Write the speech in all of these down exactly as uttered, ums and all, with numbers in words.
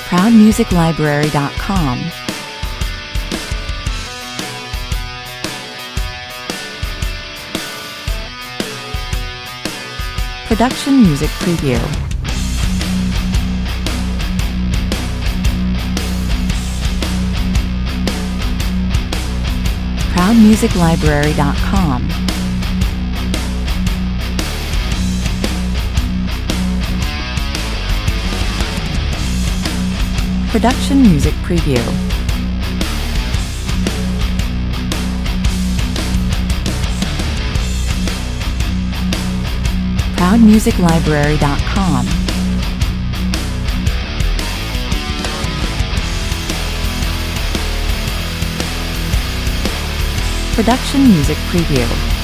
proud music library dot com. Production Music Preview. proud music library dot com. Production Music Preview. proud music library dot com. Production Music Preview.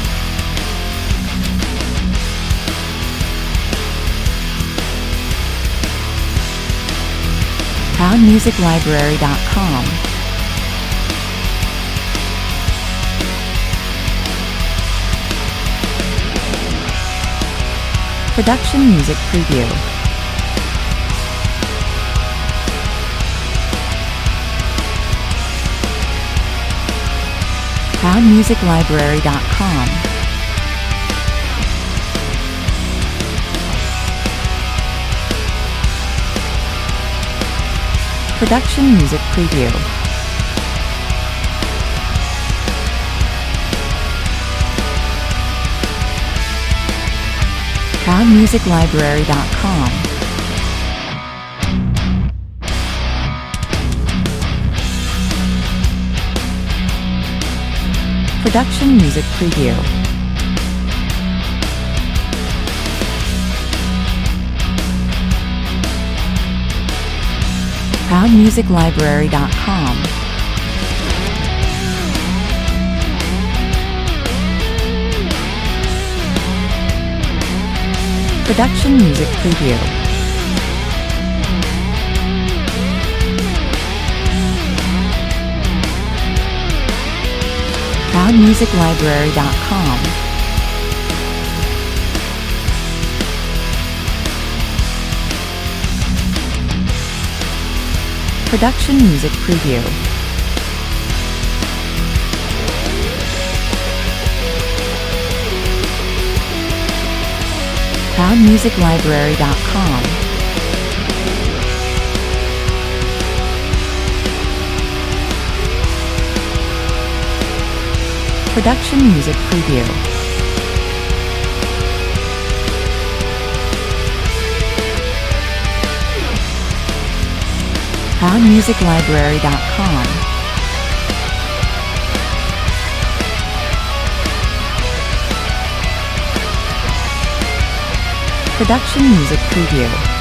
proud music library dot com. Production Music Preview. proud music library dot com. Production Music Preview. proud music library dot com. Production Music Preview. proud music library dot com. Production Music Preview. proud music library dot com. Production Music Preview. proud music library dot com. Production Music Preview. proud music library dot com. Production Music Preview.